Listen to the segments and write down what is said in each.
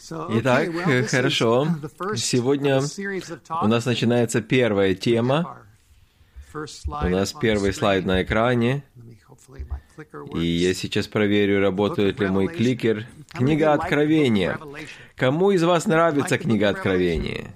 Итак, хорошо. Сегодня у нас начинается первая тема. У нас первый слайд на экране. И я сейчас проверю, работает ли мой кликер. Книга Откровения. Кому из вас нравится книга Откровения?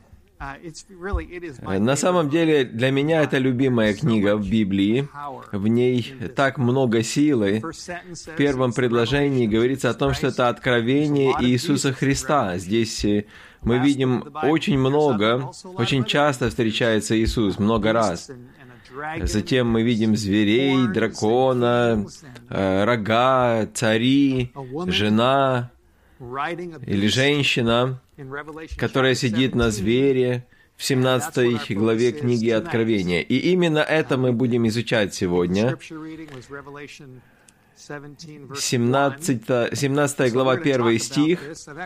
На самом деле, для меня это любимая книга в Библии. В ней так много силы. В первом предложении говорится о том, что это откровение Иисуса Христа. Здесь мы видим очень много, очень часто встречается Иисус, много раз. Затем мы видим зверей, дракона, рога, цари, жена или женщина, которая сидит на звере в 17 главе книги Откровения. И именно это мы будем изучать сегодня. 17 глава, 1 стих.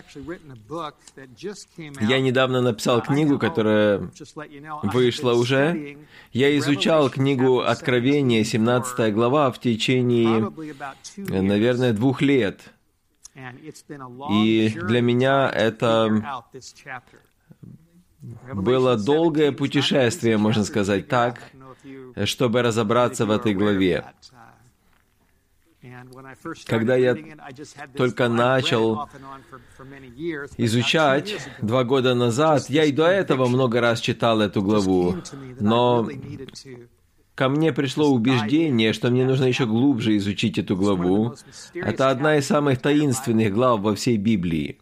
Я недавно написал книгу, которая вышла уже. Я изучал книгу Откровения, 17 глава, в течение, наверное, 2 лет. И для меня это было долгое путешествие, можно сказать так, чтобы разобраться в этой главе. Когда я только начал изучать 2 года назад, я и до этого много раз читал эту главу, но ко мне пришло убеждение, что мне нужно еще глубже изучить эту главу. Это одна из самых таинственных глав во всей Библии.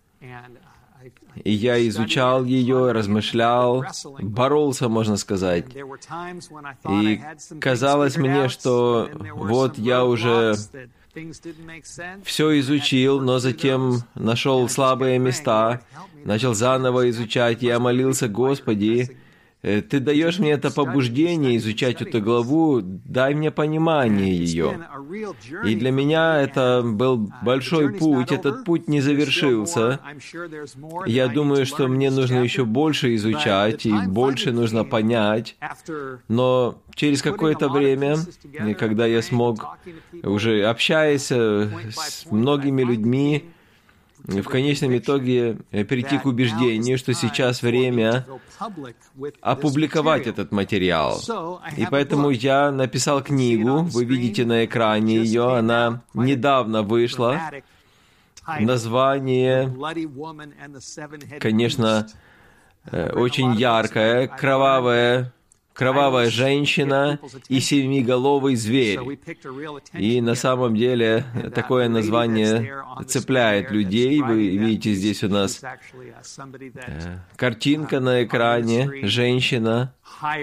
И я изучал ее, размышлял, боролся, можно сказать. И казалось мне, что вот я уже все изучил, но затем нашел слабые места, начал заново изучать. Я молился: Господи, Ты даешь мне это побуждение изучать эту главу, дай мне понимание ее. И для меня это был большой путь, этот путь не завершился. Я думаю, что мне нужно еще больше изучать и больше нужно понять. Но через какое-то время, когда я смог, уже общаясь с многими людьми, в конечном итоге прийти к убеждению, что сейчас время опубликовать этот материал. И поэтому я написал книгу, вы видите на экране ее, она недавно вышла. Название, конечно, очень яркое, кровавая женщина и 7-головый зверь. И на самом деле такое название цепляет людей. Вы видите, здесь у нас картинка на экране, женщина.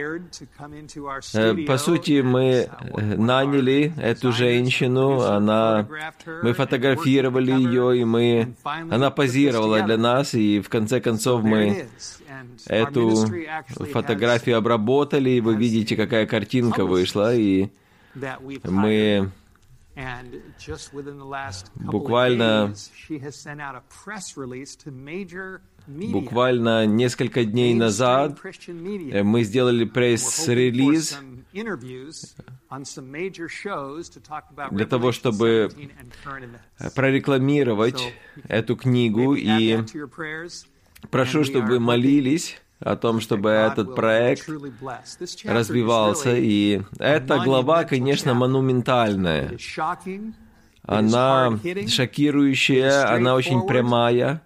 По сути, мы наняли эту женщину, мы фотографировали ее, и она позировала для нас, и в конце концов мы эту фотографию обработали, и вы видите, какая картинка вышла, и мы буквально несколько дней назад мы сделали пресс-релиз для того, чтобы прорекламировать эту книгу, и прошу, чтобы вы молились о том, чтобы этот проект развивался. И эта глава, конечно, монументальная. Она шокирующая, она очень прямая.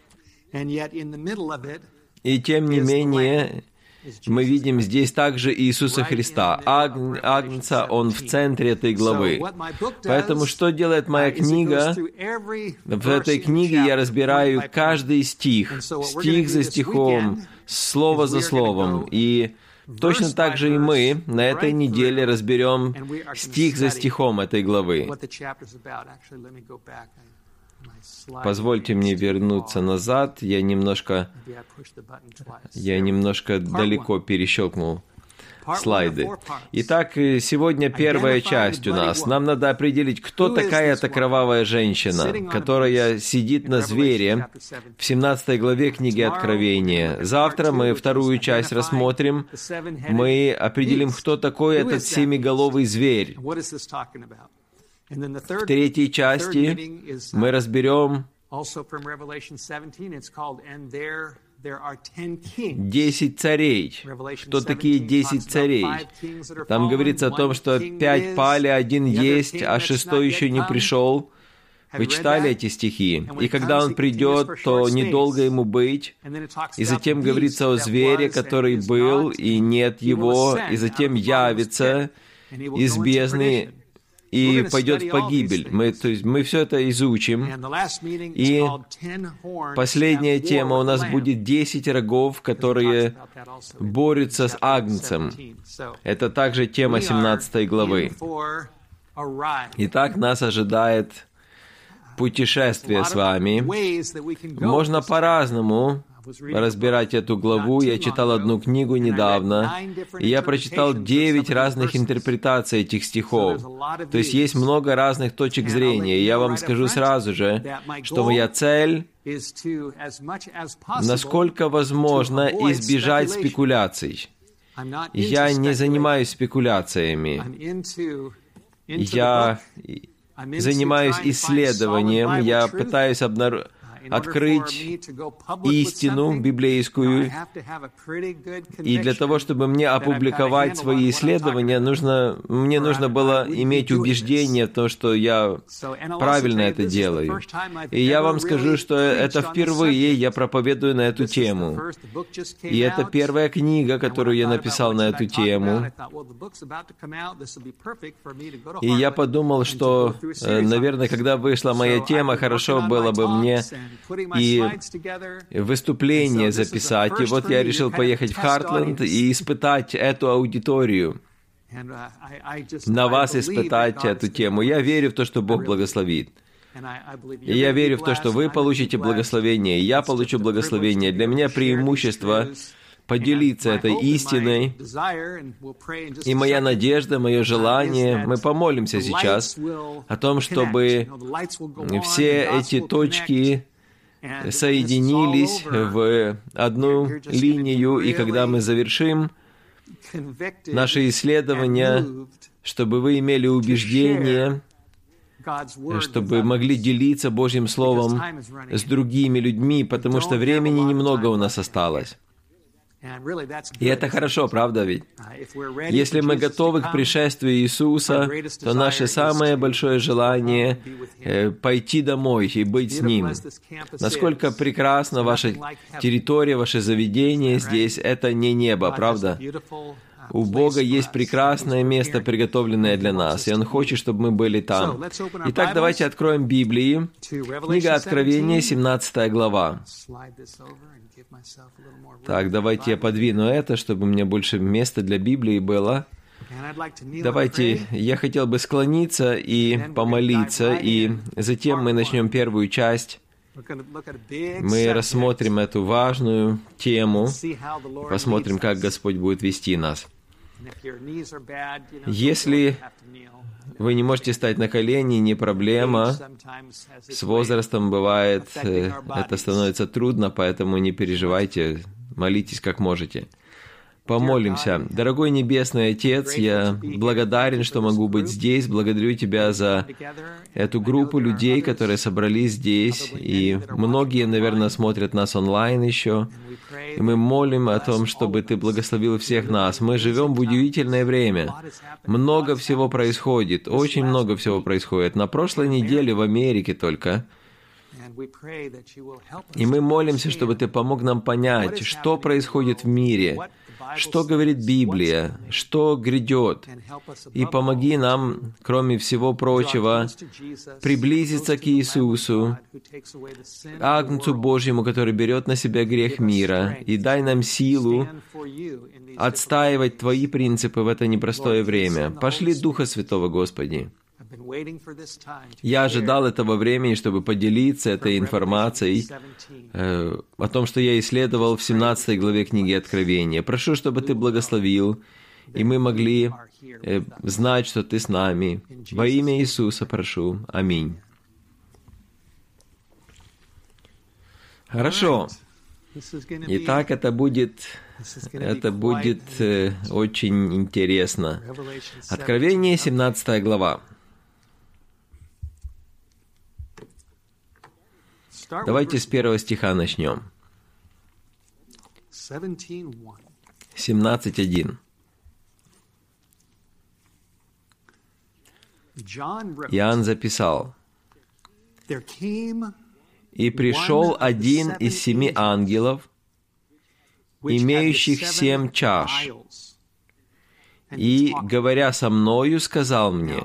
И тем не менее, мы видим здесь также Иисуса Христа. Агнца, Он в центре этой главы. Поэтому что делает моя книга? В этой книге я разбираю каждый стих, стих за стихом, слово за словом. И точно так же и мы на этой неделе разберем стих за стихом этой главы. Позвольте мне вернуться назад. Я немножко далеко перещелкнул слайды. Итак, сегодня первая часть у нас. Нам надо определить, кто такая эта кровавая женщина, которая сидит на звере в 17 главе книги Откровения. Завтра мы вторую часть рассмотрим. Мы определим, кто такой этот 7-головый зверь. В третьей части мы разберем 10 царей. Кто такие 10 царей? Там говорится о том, что 5 пали, 1 есть, а 6 еще не пришел. Вы читали эти стихи? И когда он придет, то недолго ему быть. И затем говорится о звере, который был, и нет его, и затем явится из бездны и пойдет в погибель. Мы все это изучим. И последняя тема у нас будет 10 рогов, которые борются с Агнцем. Это также тема 17 главы. Итак, нас ожидает путешествие с вами. Можно по-разному разбирать эту главу. Я читал одну книгу недавно, и я прочитал 9 разных интерпретаций этих стихов. То есть есть много разных точек зрения. И я вам скажу сразу же, что моя цель, насколько возможно, избежать спекуляций. Я не занимаюсь спекуляциями. Я занимаюсь исследованием, я пытаюсь открыть истину библейскую, и для того, чтобы мне опубликовать свои исследования, мне нужно было иметь убеждение в том, что я правильно это делаю. И я вам скажу, что это впервые я проповедую на эту тему. И это первая книга, которую я написал на эту тему. И я подумал, что, наверное, когда вышла моя тема, хорошо было бы мне и выступление записать. И вот я решил поехать в Хартленд и испытать эту аудиторию. На вас испытать эту тему. Я верю в то, что Бог благословит. И я верю в то, что вы получите благословение, и я получу благословение. Для меня преимущество поделиться этой истиной. И моя надежда, мое желание, мы помолимся сейчас о том, чтобы все эти точки соединились в одну линию, и когда мы завершим наше исследование, чтобы вы имели убеждение, чтобы могли делиться Божьим Словом с другими людьми, потому что времени немного у нас осталось. И это хорошо, правда ведь? Если мы готовы к пришествию Иисуса, то наше самое большое желание — пойти домой и быть с Ним. Насколько прекрасна ваша территория, ваше заведение здесь — это не небо, правда? У Бога есть прекрасное место, приготовленное для нас, и Он хочет, чтобы мы были там. Итак, давайте откроем Библии. Книга Откровения, 17 глава. Так, давайте я подвину это, чтобы у меня больше места для Библии было. Давайте, я хотел бы склониться и помолиться, и затем мы начнем первую часть. Мы рассмотрим эту важную тему, посмотрим, как Господь будет вести нас. Если вы не можете встать на колени, не проблема. С возрастом бывает, это становится трудно, поэтому не переживайте, молитесь как можете. Помолимся. Дорогой Небесный Отец, я благодарен, что могу быть здесь. Благодарю Тебя за эту группу людей, которые собрались здесь. И многие, наверное, смотрят нас онлайн еще. И мы молим о том, чтобы Ты благословил всех нас. Мы живем в удивительное время. Много всего происходит, очень много всего происходит. На прошлой неделе в Америке только. И мы молимся, чтобы Ты помог нам понять, что происходит в мире, что говорит Библия, что грядет. И помоги нам, кроме всего прочего, приблизиться к Иисусу, Агнцу Божьему, который берет на себя грех мира, и дай нам силу отстаивать Твои принципы в это непростое время. Пошли Духа Святого, Господи. Я ожидал этого времени, чтобы поделиться этой информацией о том, что я исследовал в 17 главе книги Откровения. Прошу, чтобы Ты благословил, и мы могли знать, что Ты с нами. Во имя Иисуса прошу. Аминь. Хорошо. Итак, это будет очень интересно. Откровение, 17 глава. Давайте с 1 стиха начнем. 17:1. Иоанн записал: «И пришел один из 7 ангелов, имеющих 7 чаш, и, говоря со мною, сказал мне».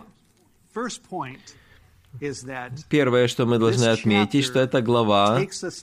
Первое, что мы должны отметить, что эта глава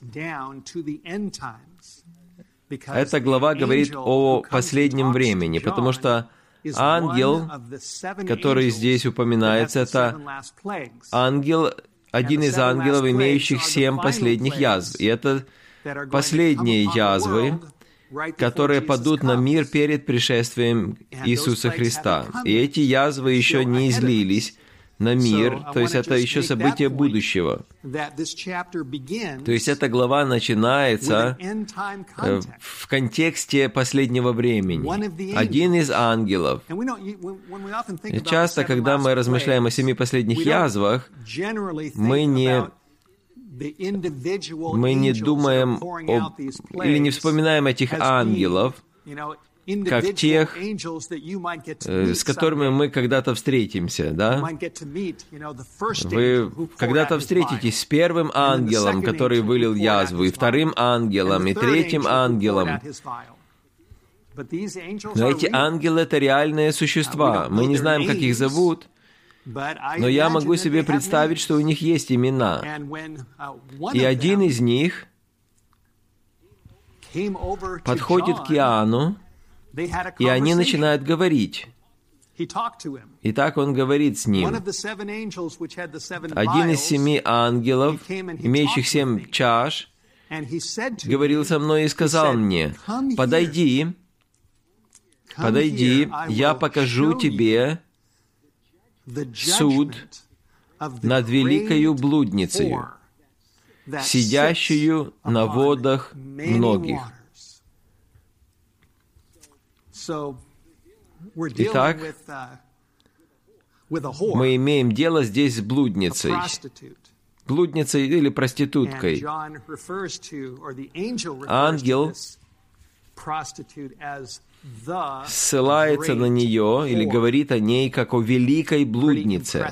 говорит о последнем времени, потому что ангел, который здесь упоминается, это ангел, один из ангелов, имеющих 7 последних язв. И это последние язвы, которые падут на мир перед пришествием Иисуса Христа. И эти язвы еще не излились на мир, то есть это еще событие будущего. То есть эта глава начинается в контексте последнего времени. Один из ангелов. И часто, когда мы размышляем о 7 последних язвах, мы не думаем или не вспоминаем этих ангелов, как тех, с которыми мы когда-то встретимся, да? Вы когда-то встретитесь с первым ангелом, который вылил язву, и вторым ангелом, и третьим ангелом. Но эти ангелы — это реальные существа. Мы не знаем, как их зовут, но я могу себе представить, что у них есть имена. И один из них подходит к Иоанну, и они начинают говорить. И так он говорит с ним. Один из 7 ангелов, имеющих 7 чаш, говорил со мной и сказал мне: «Подойди, я покажу тебе суд над великою блудницею, сидящую на водах многих». Итак, мы имеем дело здесь с блудницей. Блудницей или проституткой. Ангел ссылается на нее или говорит о ней как о великой блуднице.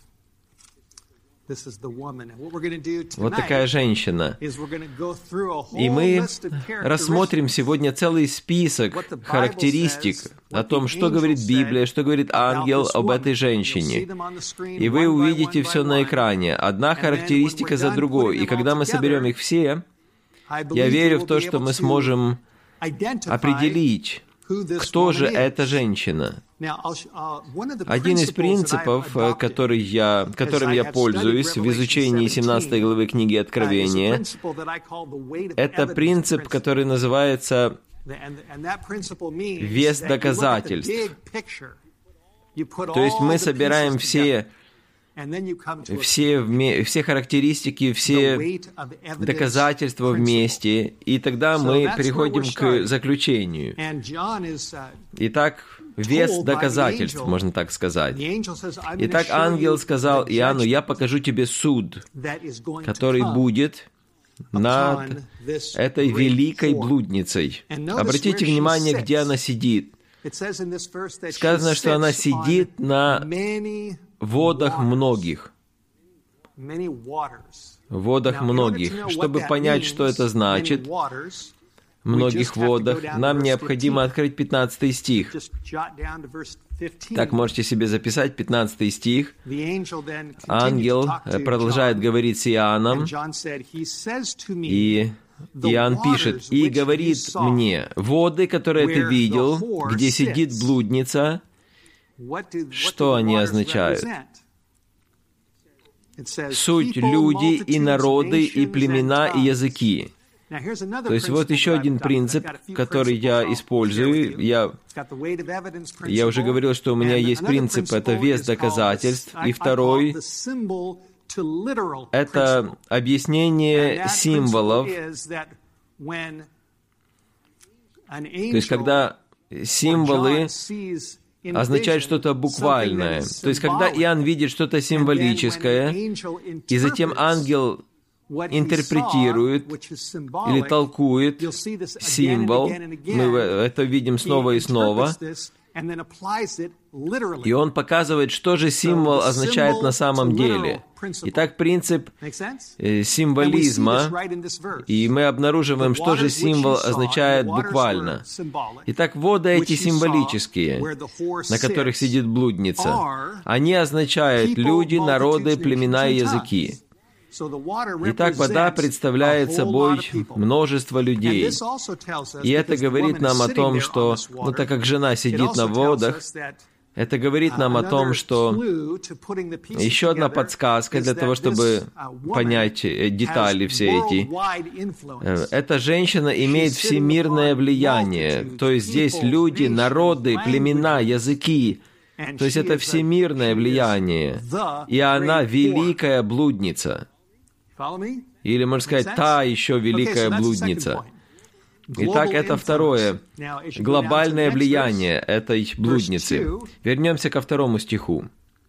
Вот такая женщина. И мы рассмотрим сегодня целый список характеристик о том, что говорит Библия, что говорит ангел об этой женщине. И вы увидите все на экране, одна характеристика за другой. И когда мы соберем их все, я верю в то, что мы сможем определить, кто же эта женщина. Один из принципов, которым я пользуюсь в изучении 17 главы книги Откровения, это принцип, который называется «вес доказательств». То есть мы собираем все характеристики, все доказательства вместе, и тогда мы переходим к заключению. Итак, вес доказательств, можно так сказать. Итак, ангел сказал Иоанну: «Я покажу тебе суд, который будет над этой великой блудницей». Обратите внимание, где она сидит. Сказано, что она сидит на водах многих. Водах многих. Чтобы понять, что это значит, многих водах, нам необходимо открыть 15 стих. Так, можете себе записать 15 стих. Ангел продолжает говорить с Иоанном, и Иоанн пишет: «И говорит мне: воды, которые ты видел, где сидит блудница, что они означают? Суть люди и народы, и племена, и языки». То есть вот еще один принцип, который я использую. Я уже говорил, что у меня есть принцип, это вес доказательств. И второй — это объяснение символов. То есть когда символы означают что-то буквальное. То есть когда Иоанн видит что-то символическое, и затем ангел интерпретирует или толкует символ, мы это видим снова и снова, и он показывает, что же символ означает на самом деле. Итак, принцип символизма, и мы обнаруживаем, что же символ означает буквально. Итак, воды эти символические, на которых сидит блудница, они означают люди, народы, племена и языки. Итак, вода представляет собой множество людей. И это говорит нам о том, что, так как жена сидит на водах, это говорит нам о том, что еще одна подсказка для того, чтобы понять детали все эти. Эта женщина имеет всемирное влияние. То есть здесь люди, народы, племена, языки. То есть это всемирное влияние. И она великая блудница. Или, можно сказать, та еще великая блудница. Итак, это второе. Глобальное влияние этой блудницы. Вернемся ко 2 стиху.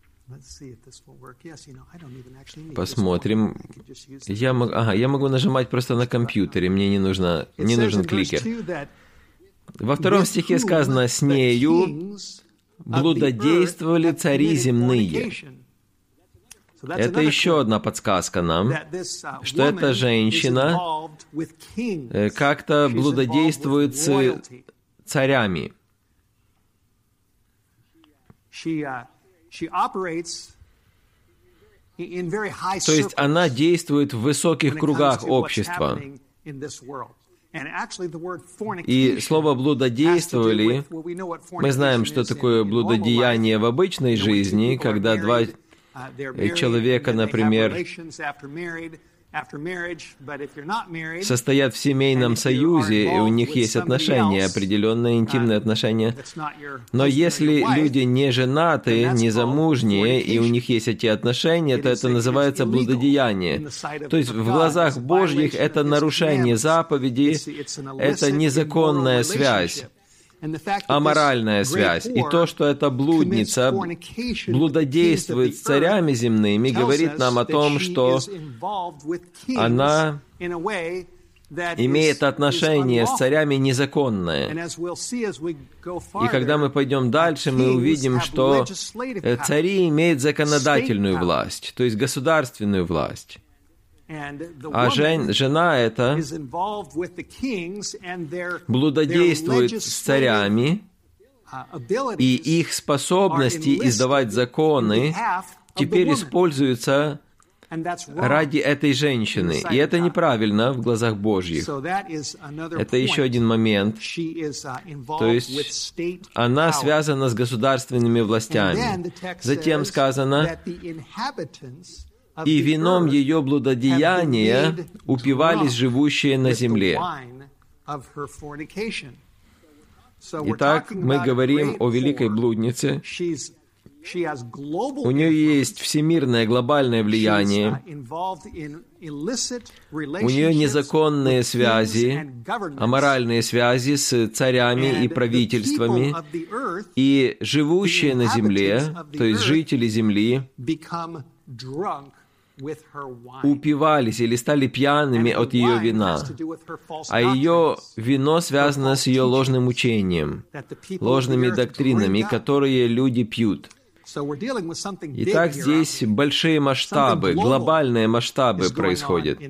Посмотрим. Я могу нажимать просто на компьютере, мне не нужен кликер. Во 2 стихе сказано: «С нею блудодействовали цари земные». Это еще одна подсказка нам, что эта женщина как-то блудодействует с царями. То есть она действует в высоких кругах общества. И слово «блудодействовали», мы знаем, что такое блудодеяние в обычной жизни, когда два человека, например, состоят в семейном союзе, и у них есть отношения, определенные интимные отношения. Но если люди не женаты, не замужние, и у них есть эти отношения, то это называется блудодеяние. То есть в глазах Божьих это нарушение заповеди, это незаконная связь, аморальная связь. И то, что эта блудница блудодействует с царями земными, говорит нам о том, что она имеет отношение с царями незаконное. И когда мы пойдем дальше, мы увидим, что цари имеют законодательную власть, то есть государственную власть. А жена эта блудодействует с царями, и их способности издавать законы теперь используются ради этой женщины. И это неправильно в глазах Божьих. Это еще один момент. То есть она связана с государственными властями. Затем сказано: «И вином ее блудодеяния упивались живущие на земле». Итак, мы говорим о великой блуднице. У нее есть всемирное глобальное влияние. У нее незаконные связи, аморальные связи с царями и правительствами. И живущие на земле, то есть жители земли, упивались или стали пьяными от ее вина. А ее вино связано с ее ложным учением, ложными доктринами, которые люди пьют. Итак, здесь большие масштабы, глобальные масштабы происходят.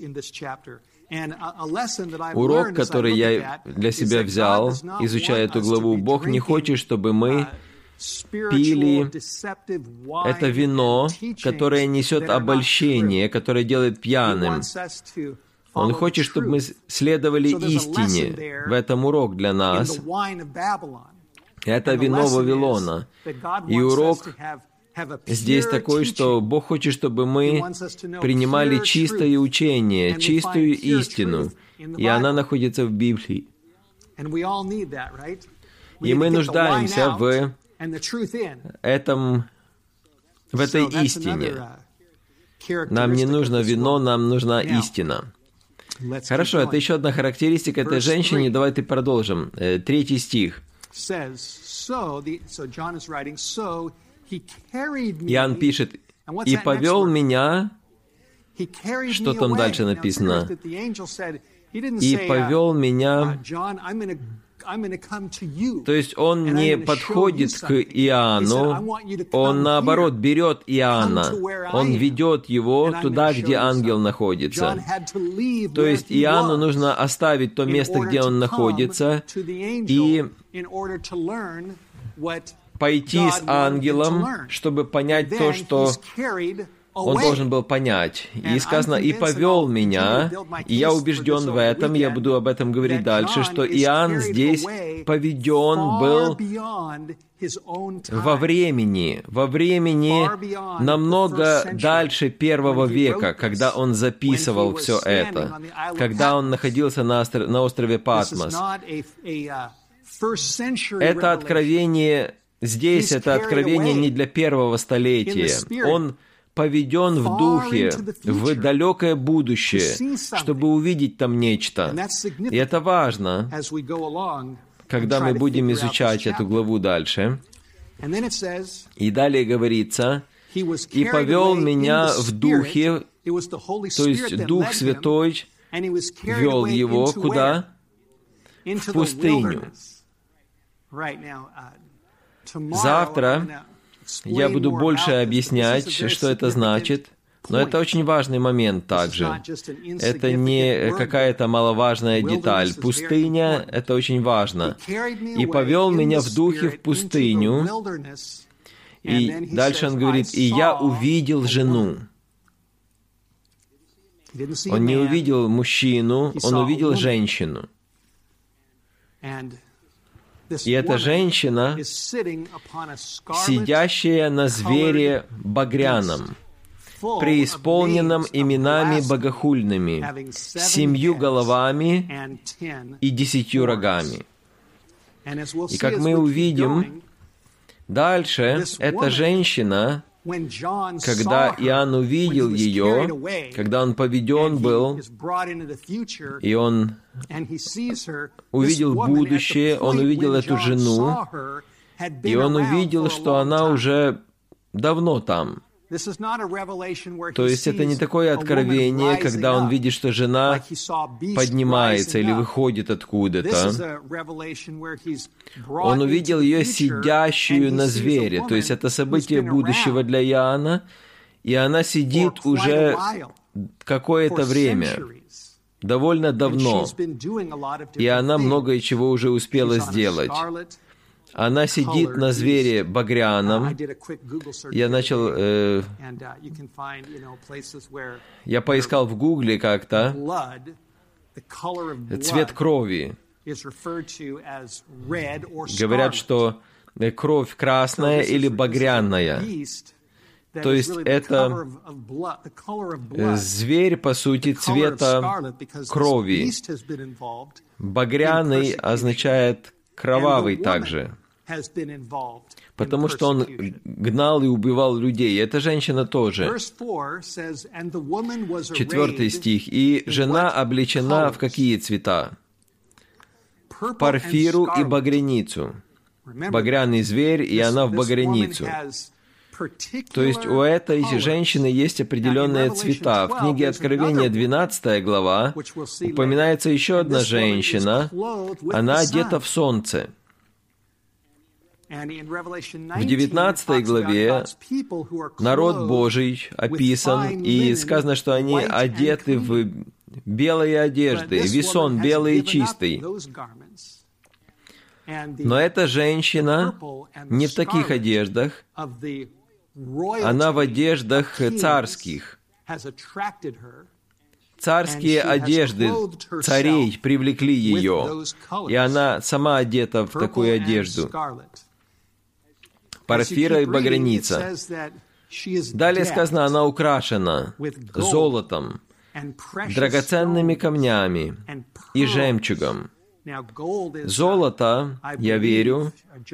Урок, который я для себя взял, изучая эту главу: Бог не хочет, чтобы мы пили это вино, которое несет обольщение, которое делает пьяным. Он хочет, чтобы мы следовали истине. В этом урок для нас. Это вино Вавилона. И урок здесь такой, что Бог хочет, чтобы мы принимали чистое учение, чистую истину. И она находится в Библии. И мы нуждаемся в этой истине. Нам не нужно вино, нам нужна истина. Хорошо, это еще одна характеристика этой женщины. Давайте продолжим. 3 стих. Иоанн пишет: «И повел меня Что там дальше написано? «И повел меня...» То есть он не подходит к Иоанну, он, наоборот, берет Иоанна, он ведет его туда, где ангел находится. То есть Иоанну нужно оставить то место, где он находится, и пойти с ангелом, чтобы понять то, что он должен был понять. И сказано, «И повел меня», и я убежден в этом, я буду об этом говорить дальше, что Иоанн здесь поведен был во времени намного дальше первого века, когда он записывал все это, когда он находился на острове Патмос. Это откровение здесь, это откровение не для первого столетия. Он поведен в духе, в далекое будущее, чтобы увидеть там нечто. И это важно, когда мы будем изучать эту главу дальше. И далее говорится, «И повел меня в духе», то есть Дух Святой вел его куда? В пустыню. Завтра я буду больше объяснять, что это значит, но это очень важный момент также. Это не какая-то маловажная деталь. Пустыня — это очень важно. «И повел меня в духе в пустыню». И дальше он говорит, «И я увидел жену». Он не увидел мужчину, он увидел женщину. И эта женщина, сидящая на звере багряном, преисполненном именами богохульными, 7 головами и 10 рогами. И как мы увидим, дальше эта женщина, когда Иоанн увидел ее, когда он поведен был, и он увидел будущее, он увидел эту жену, и он увидел, что она уже давно там. То есть это не такое откровение, когда он видит, что жена поднимается или выходит откуда-то. Он увидел ее сидящую на звере. То есть это событие будущего для Иоанна, и она сидит уже какое-то время, довольно давно, и она многое чего уже успела сделать. Она сидит на звере багряном. Я поискал в Гугле как-то цвет крови. Говорят, что кровь красная или багряная. То есть это зверь, по сути, цвета крови. Багряный означает кровавый также, потому что он гнал и убивал людей. Эта женщина тоже. 4 стих. «И жена облечена в какие цвета? В порфиру и багряницу». Багряный зверь, и она в багряницу. То есть у этой женщины есть определенные цвета. В книге Откровения, 12 глава, упоминается еще одна женщина. Она одета в солнце. В 19 главе народ Божий описан, и сказано, что они одеты в белые одежды, весон белый и чистый. Но эта женщина не в таких одеждах, она в одеждах царских. Царские одежды царей привлекли ее, и она сама одета в такую одежду. Порфира и багряница. Далее сказано, она украшена золотом, драгоценными камнями и жемчугом. Золото, я верю,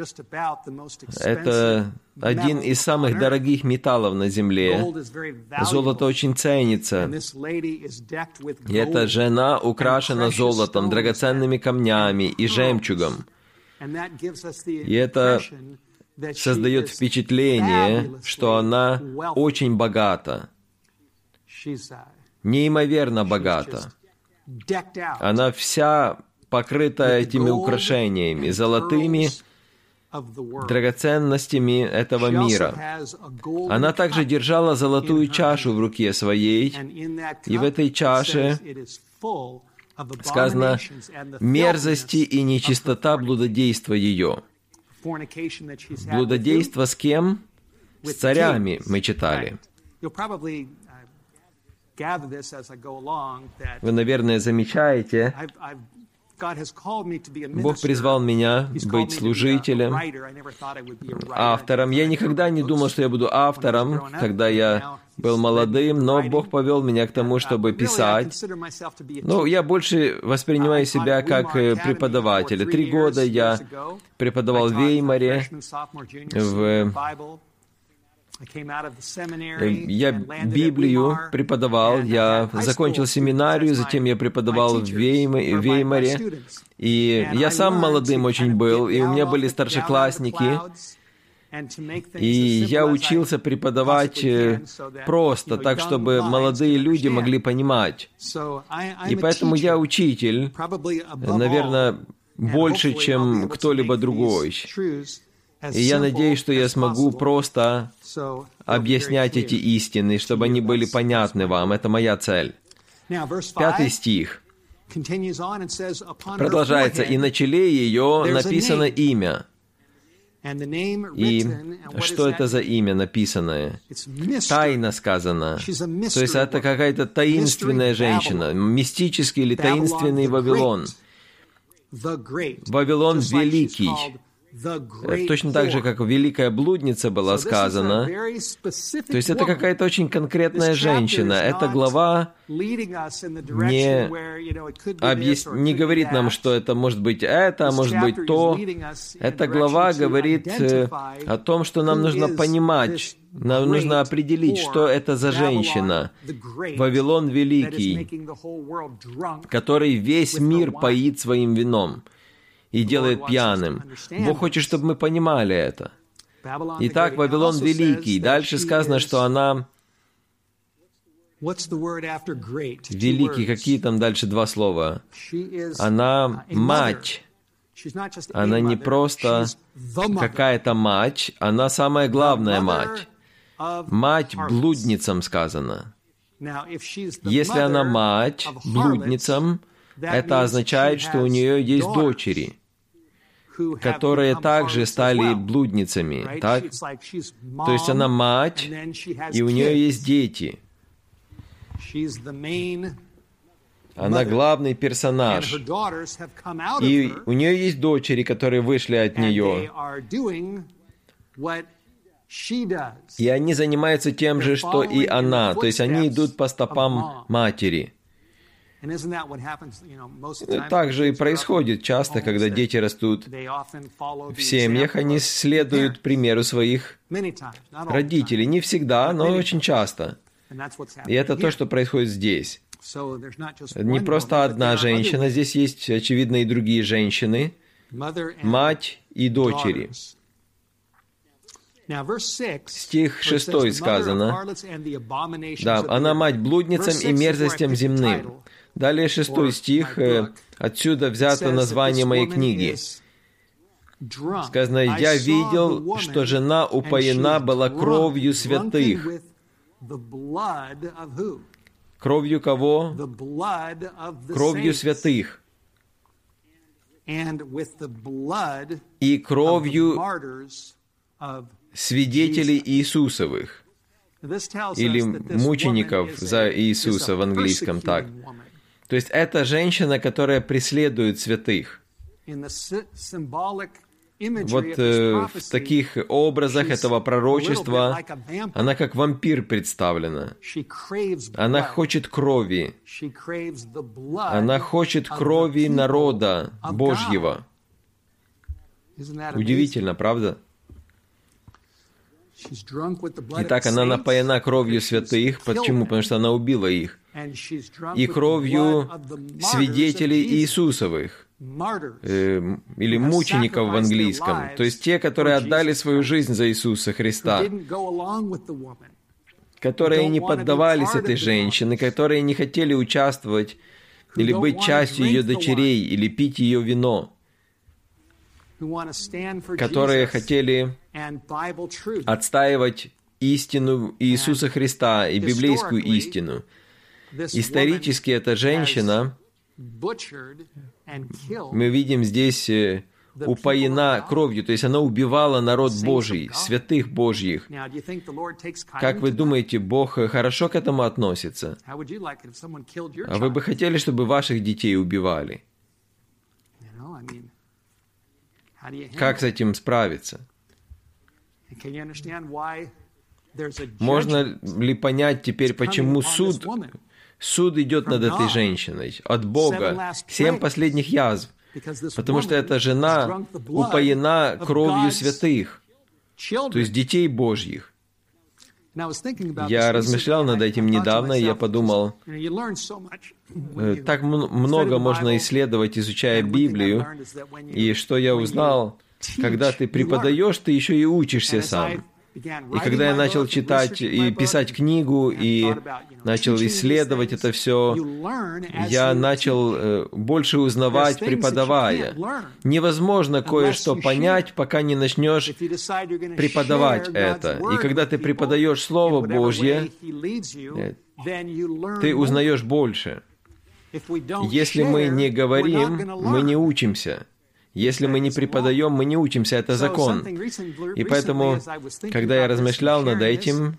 это один из самых дорогих металлов на земле. Золото очень ценится. И эта жена украшена золотом, драгоценными камнями и жемчугом. И это создает впечатление, что она очень богата. неимоверно богата. Она вся покрыта этими украшениями, золотыми драгоценностями этого мира. Она также держала золотую чашу в руке своей, и в этой чаше сказано «мерзости и нечистота блудодейства ее». Блудодейство с кем? С царями, мы читали. Вы, наверное, замечаете, Бог призвал меня быть служителем, автором. Я никогда не думал, что я буду автором, когда я был молодым, но Бог повел меня к тому, чтобы писать. Но я больше воспринимаю себя как преподавателя. 3 года я преподавал в Веймаре, я Библию преподавал, я закончил семинарию, затем я преподавал в Веймаре, и я сам молодым очень был, и у меня были старшеклассники, и я учился преподавать просто, так, чтобы молодые люди могли понимать. И поэтому я учитель, наверное, больше, чем кто-либо другой. И я надеюсь, что я смогу просто объяснять эти истины, чтобы они были понятны вам. Это моя цель. 5 стих продолжается. «И на челе ее написано имя». И что это за имя написанное? Тайна сказано. То есть это какая-то таинственная женщина, мистический или таинственный Вавилон. Вавилон великий. Точно так же, как великая блудница была сказана. То есть это какая-то очень конкретная женщина. Эта глава не говорит нам, что это может быть это, а может быть то. Эта глава говорит о том, что нам нужно понимать, нам нужно определить, что это за женщина. Вавилон великий, который весь мир поит своим вином и делает пьяным. Бог хочет, чтобы мы понимали это. Итак, Вавилон великий. Дальше сказано, что она великий. Какие там дальше 2 слова? Она мать. Она не просто какая-то мать, она самая главная мать. Мать блудницам сказано. Если она мать блудницам, это означает, что у нее есть дочери, которые также стали блудницами. Так? То есть она мать, и у нее есть дети. Она главный персонаж. И у нее есть дочери, которые вышли от нее. И они занимаются тем же, что и она. То есть они идут по стопам матери. Так же и происходит часто, когда дети растут в семьях, они следуют примеру своих родителей. Не всегда, но очень часто. И это то, что происходит здесь. Не просто одна женщина, здесь есть, очевидно, и другие женщины, мать и дочери. Стих 6 сказано, да, она мать блудницам и мерзостям земным. Далее 6 стих, отсюда взято название моей книги. Сказано, «Я видел, что жена упоена была кровью святых». Кровью кого? Кровью святых. И кровью свидетелей Иисусовых. Или мучеников за Иисуса в английском так. То есть это женщина, которая преследует святых. Вот в таких образах этого пророчества она как вампир представлена. Она хочет крови. Она хочет крови народа Божьего. Удивительно, правда? Итак, она напоена кровью святых. Почему? Потому что она убила их. И кровью свидетелей Иисусовых. Или мучеников в английском. То есть те, которые отдали свою жизнь за Иисуса Христа. которые не поддавались этой женщине, которые не хотели участвовать или быть частью ее дочерей, или пить ее вино, которые хотели отстаивать истину Иисуса Христа и библейскую истину. Исторически эта женщина, мы видим здесь, упоена кровью, то есть она убивала народ Божий, святых Божьих. Как вы думаете, Бог хорошо к этому относится? А вы бы хотели, чтобы ваших детей убивали? Как с этим справиться? Можно ли понять теперь, почему суд идет над этой женщиной от Бога? 7 последних язв. Потому что эта жена упоена кровью святых, то есть детей Божьих. Я размышлял над этим недавно, и я подумал, так много можно исследовать, изучая Библию, и что я узнал, когда ты преподаешь, ты еще и учишься сам. И когда я начал читать и писать книгу, и начал исследовать это все, я начал больше узнавать, преподавая. Невозможно кое-что понять, пока не начнешь преподавать это. И когда ты преподаешь Слово Божье, ты узнаешь больше. Если мы не говорим, мы не учимся. Если мы не преподаем, мы не учимся, это закон. И поэтому, когда я размышлял над этим,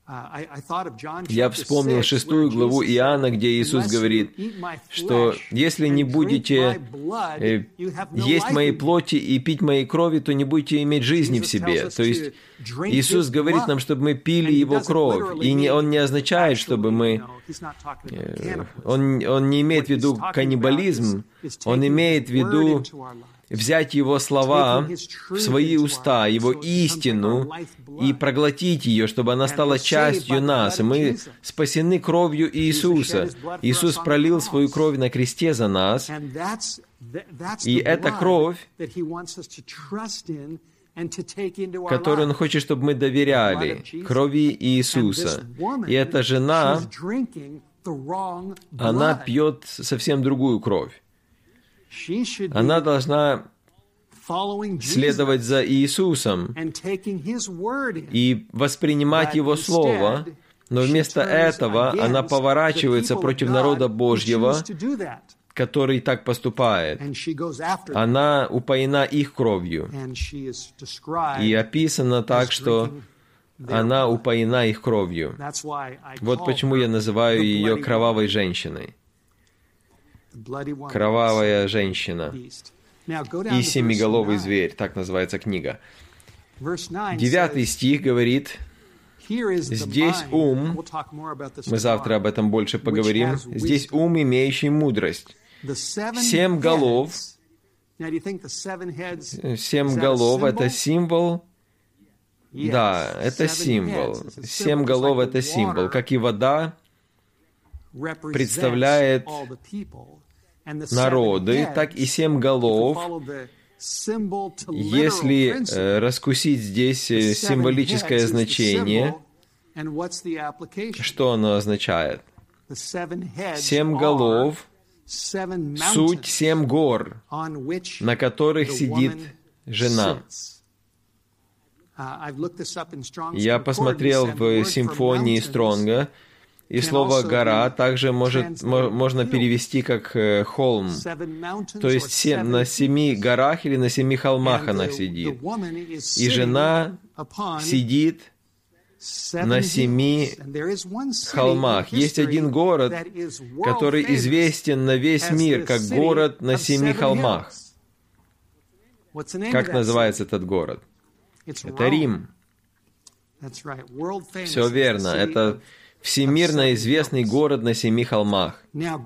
я вспомнил 6 главу Иоанна, где Иисус говорит, что если не будете есть моей плоти и пить моей крови, то не будете иметь жизни в себе. То есть Иисус говорит нам, чтобы мы пили Его кровь. И Он не означает, чтобы мы... Он не имеет в виду каннибализм, Он имеет в виду взять Его слова в свои уста, Его истину, и проглотить ее, чтобы она стала частью нас. И мы спасены кровью Иисуса. Иисус пролил свою кровь на кресте за нас, и эта кровь, которую Он хочет, чтобы мы доверяли, крови Иисуса. И эта жена, она пьет совсем другую кровь. Она должна следовать за Иисусом и воспринимать Его Слово, но вместо этого она поворачивается против народа Божьего, который так поступает. Она упоена их кровью. И описано так, что она упоена их кровью. Вот почему я называю ее кровавой женщиной. Кровавая женщина и семиголовый зверь, так называется книга. 9 стих говорит, здесь ум, мы завтра об этом больше поговорим, здесь ум, имеющий мудрость. 7 голов, 7 голов — это символ, да, это символ. 7 голов — это символ, как и вода представляет народы, так и 7 голов. Если раскусить здесь символическое значение, что оно означает? 7 голов — суть 7 гор, на которых сидит жена. Я посмотрел в симфонии Стронга, и слово «гора» также можно перевести как «холм». То есть на 7 горах или на 7 холмах она сидит. И жена сидит на 7 холмах. Есть один город, который известен на весь мир как город на 7 холмах. Как называется этот город? Это Рим. Все верно. Это всемирно известный город на 7 холмах.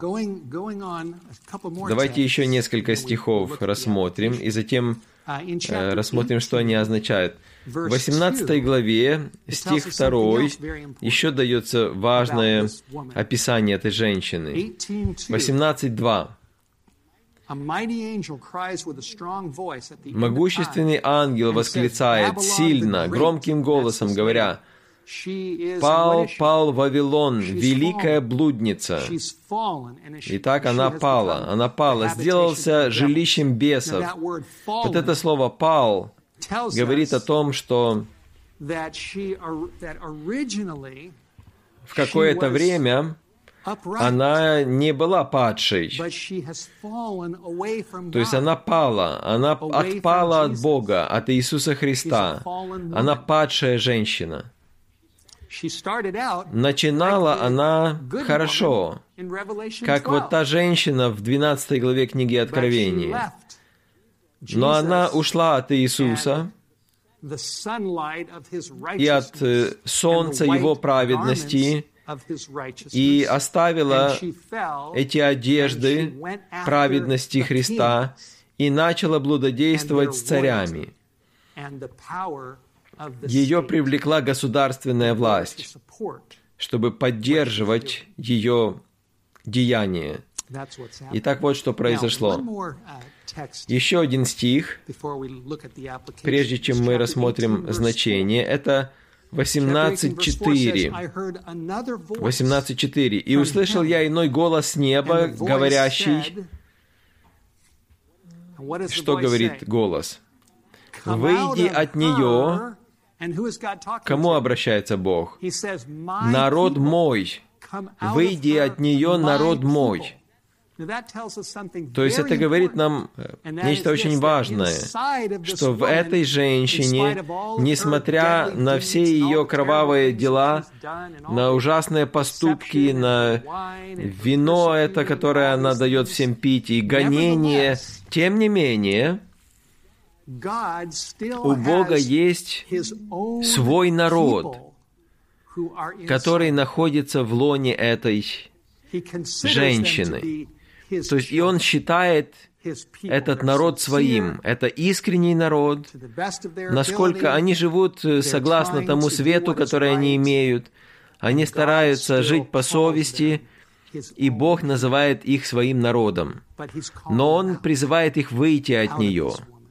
Давайте еще несколько стихов рассмотрим, и затем рассмотрим, что они означают. В 18 главе, стих 2, еще дается важное описание этой женщины. 18:2. Могущественный ангел восклицает сильно, громким голосом, говоря, Пал Вавилон, великая блудница. Итак, она пала, сделался жилищем бесов. Вот это слово «пал» говорит о том, что в какое-то время она не была падшей. То есть она отпала от Бога, от Иисуса Христа. Она падшая женщина. Начинала она хорошо, как вот та женщина в 12 главе книги Откровения. Но она ушла от Иисуса и от солнца Его праведности, и оставила эти одежды праведности Христа и начала блудодействовать с царями. Ее привлекла государственная власть, чтобы поддерживать ее деяния. Итак, вот что произошло. Еще один стих, прежде чем мы рассмотрим значение, это 18:4. 18:4. «И услышал я иной голос с неба, говорящий...» Что говорит голос? «Выйди от нее». Кому обращается Бог? «Народ мой». «Выйди от нее, народ мой». То есть это говорит нам нечто очень важное, что в этой женщине, несмотря на все ее кровавые дела, на ужасные поступки, на вино это, которое она дает всем пить, и гонение, тем не менее, у Бога есть свой народ, который находится в лоне этой женщины. То есть и Он считает этот народ своим. Это искренний народ. Насколько они живут согласно тому свету, который они имеют. Они стараются жить по совести, и Бог называет их своим народом. Но Он призывает их выйти от нее.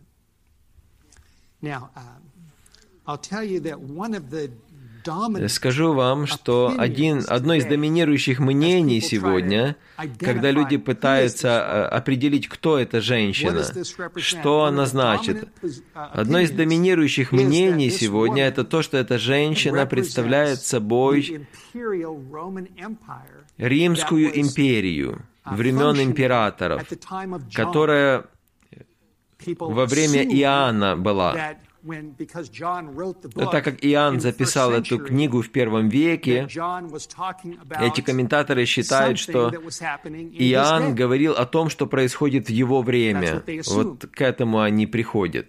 Скажу вам, что одно из доминирующих мнений сегодня, когда люди пытаются определить, кто эта женщина, что она значит, одно из доминирующих мнений сегодня — это то, что эта женщина представляет собой Римскую империю времен императоров, которая во время Иоанна была. Но так как Иоанн записал эту книгу в первом веке, эти комментаторы считают, что Иоанн говорил о том, что происходит в его время. Вот к этому они приходят.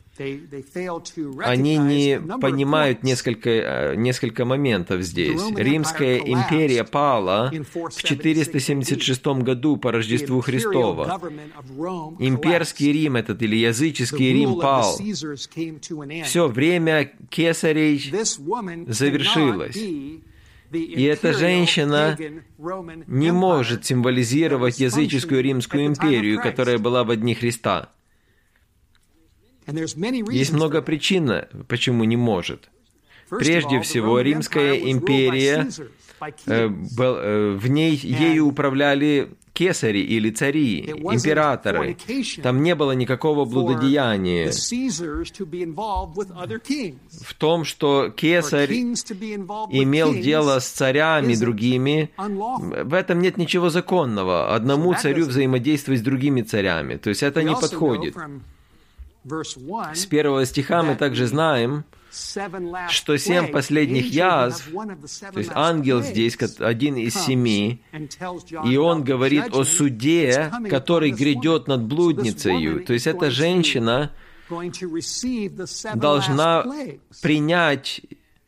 Они не понимают несколько моментов здесь. Римская империя пала в 476 году по Рождеству Христова. Имперский Рим этот, или языческий Рим пал. Все, время кесарей завершилось. И эта женщина не может символизировать языческую Римскую империю, которая была в дни Христа. Есть много причин, почему не может. Прежде всего, Римская империя, ею управляли кесари или цари, императоры. Там не было никакого блудодеяния. В том, что кесарь имел дело с царями другими, в этом нет ничего законного. Одному царю взаимодействовать с другими царями. То есть это не подходит. С 1 стиха мы также знаем, что 7 последних язв, то есть ангел здесь один из 7, и он говорит о суде, который грядет над блудницею. То есть эта женщина должна принять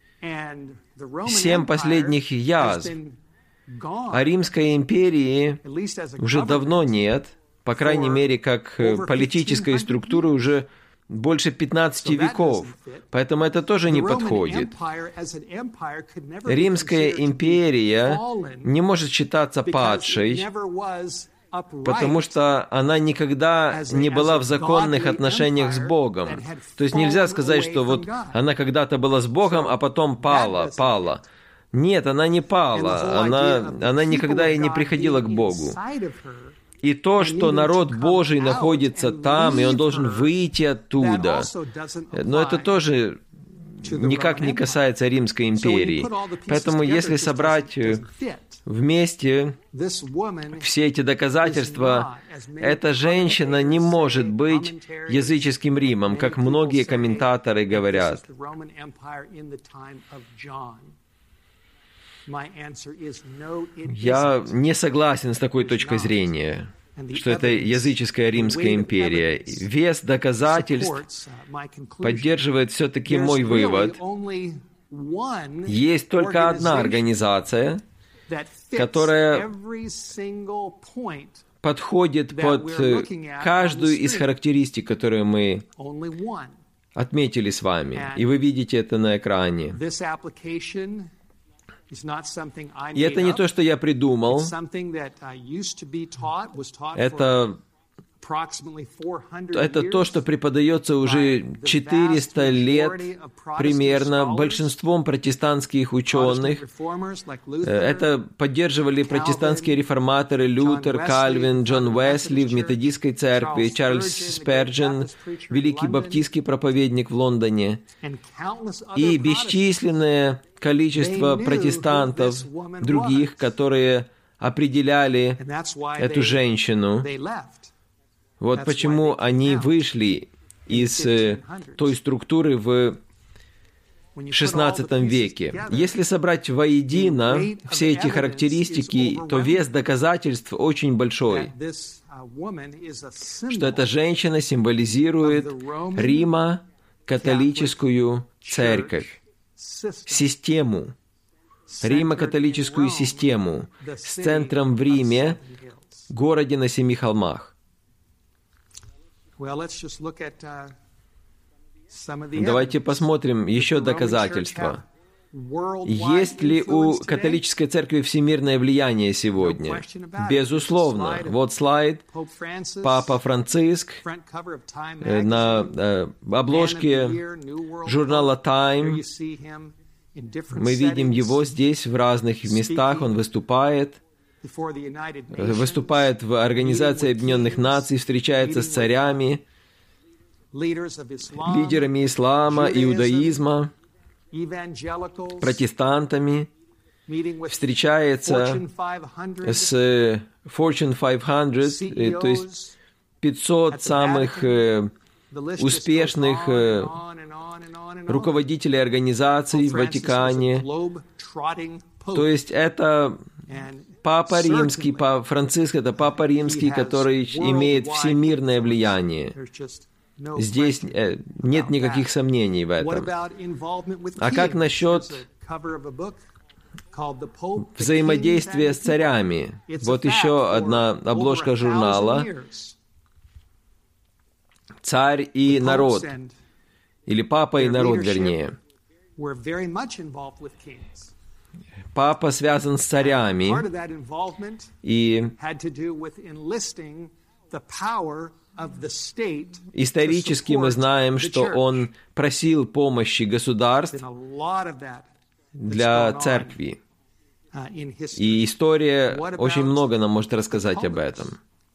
7 последних язв. А Римской империи уже давно нет, по крайней мере, как политической структуры уже больше 15 веков. Поэтому это тоже не подходит. Римская империя не может считаться падшей, потому что она никогда не была в законных отношениях с Богом. То есть нельзя сказать, что вот она когда-то была с Богом, а потом пала. Нет, она не пала, она никогда и не приходила к Богу. И то, что народ Божий находится там, и он должен выйти оттуда, но это тоже никак не касается Римской империи. Поэтому если собрать вместе все эти доказательства, эта женщина не может быть языческим Римом, как многие комментаторы говорят. Я не согласен с такой точкой зрения, что это языческая Римская империя. Вес доказательств поддерживает все-таки мой вывод. Есть только одна организация, которая подходит под каждую из характеристик, которые мы отметили с вами. И вы видите это на экране. И это не то, что я придумал. Это то, что преподается уже 400 лет примерно большинством протестантских ученых. Это поддерживали протестантские реформаторы Лютер, Кальвин, Джон Уэсли в методистской церкви, Чарльз Спержен, великий баптистский проповедник в Лондоне, и бесчисленное количество протестантов других, которые определяли эту женщину. Вот почему они вышли из той структуры в XVI веке. Если собрать воедино все эти характеристики, то вес доказательств очень большой, что эта женщина символизирует Римо-католическую церковь, систему, Римо-католическую систему с центром в Риме, городе на 7 холмах. Давайте посмотрим еще доказательства. Есть ли у католической церкви всемирное влияние сегодня? Безусловно. Вот слайд. Папа Франциск на обложке журнала Time. Мы видим его здесь в разных местах. Он выступает в Организации Объединенных Наций, встречается с царями, лидерами ислама, иудаизма, протестантами, встречается с Fortune 500, то есть 500 самых успешных руководителей организаций в Ватикане. То есть это Папа Римский, Франциск — это Папа Римский, который имеет всемирное влияние. Здесь нет никаких сомнений в этом. А как насчет взаимодействия с царями? Вот еще одна обложка журнала «Царь и народ», или «Папа и народ», вернее. Папа связан с царями, и исторически мы знаем, что он просил помощи государств для церкви. И история очень много нам может рассказать об этом.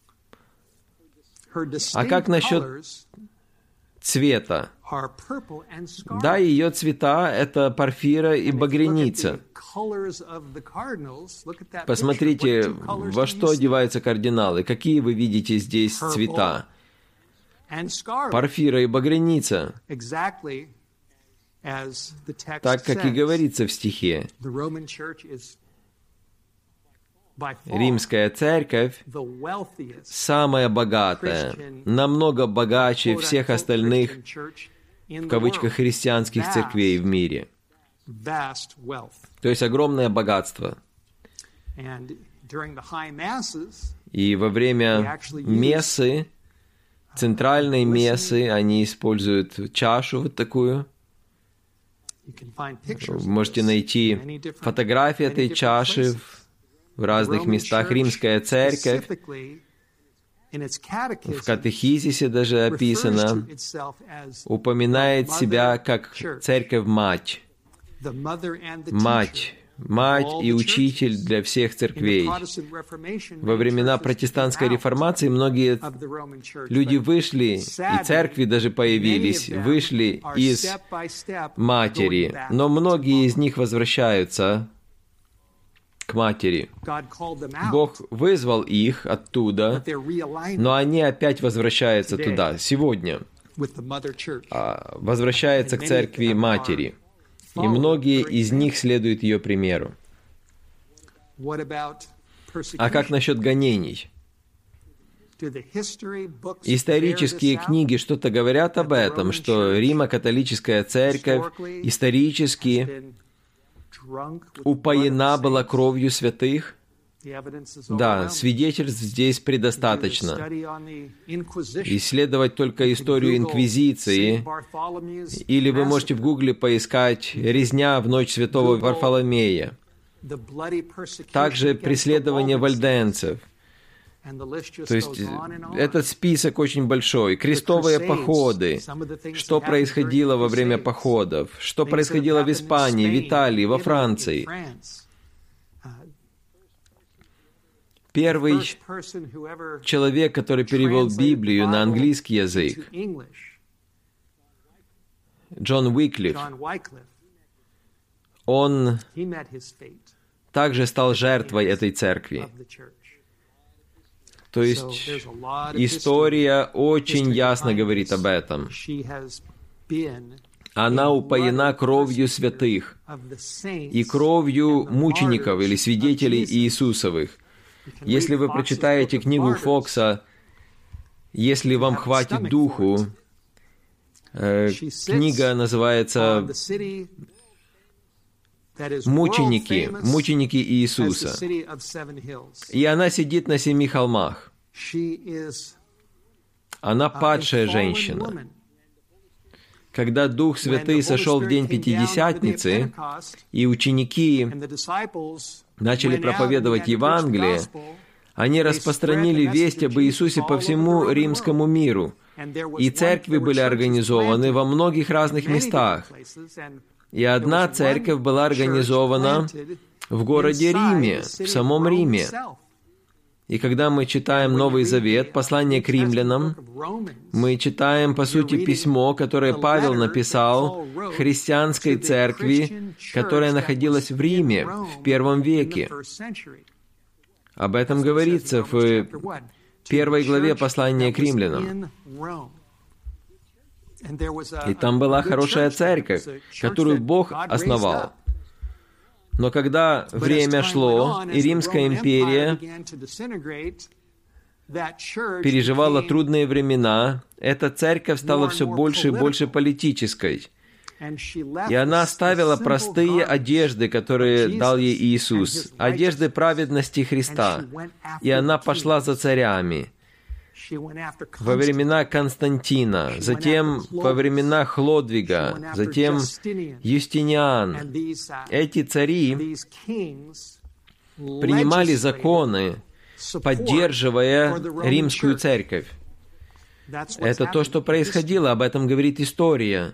А как насчет цвета? Да, ее цвета — это порфира и багряница. Посмотрите, во что одеваются кардиналы. Какие вы видите здесь цвета? Порфира и багряница. Так, как и говорится в стихе. Римская церковь самая богатая, намного богаче всех остальных, в кавычках, христианских церквей в мире. То есть огромное богатство. И во время мессы, центральной мессы, они используют чашу вот такую. Вы можете найти фотографии этой чаши в разных местах. Римская церковь в катехизисе даже описано, упоминает себя как церковь-мать. Мать и учитель для всех церквей. Во времена протестантской реформации многие люди вышли, и церкви даже появились, вышли из матери, но многие из них возвращаются к матери. Бог вызвал их оттуда, но они опять возвращаются туда, сегодня, возвращаются к церкви матери. И многие из них следуют ее примеру. А как насчет гонений? Исторические книги что-то говорят об этом, что Римо-католическая церковь исторически упоена была кровью святых? Да, свидетельств здесь предостаточно. Исследовать только историю Инквизиции, или вы можете в Гугле поискать «Резня в ночь святого Варфоломея», также преследование вальденцев. То есть этот список очень большой. Крестовые походы, что происходило во время походов, что происходило в Испании, в Италии, во Франции. Первый человек, который перевел Библию на английский язык, Джон Уиклиф, он также стал жертвой этой церкви. То есть история очень ясно говорит об этом. Она упоена кровью святых и кровью мучеников или свидетелей Иисусовых. Если вы прочитаете книгу Фокса «Если вам хватит духу», книга называется «Мученики Иисуса». И она сидит на 7 холмах. Она падшая женщина. Когда Дух Святый сошел в день Пятидесятницы, и ученики начали проповедовать Евангелие, они распространили весть об Иисусе по всему римскому миру. И церкви были организованы во многих разных местах. И одна церковь была организована в городе Риме, в самом Риме. И когда мы читаем Новый Завет, послание к римлянам, мы читаем, по сути, письмо, которое Павел написал христианской церкви, которая находилась в Риме в первом веке. Об этом говорится в 1 главе послания к римлянам. И там была хорошая церковь, которую Бог основал. Но когда время шло, и Римская империя переживала трудные времена, эта церковь стала все больше и больше политической. И она оставила простые одежды, которые дал ей Иисус, одежды праведности Христа. И она пошла за царями. Во времена Константина, затем во времена Хлодвига, затем Юстиниан. Эти цари принимали законы, поддерживая римскую церковь. Это то, что происходило, об этом говорит история.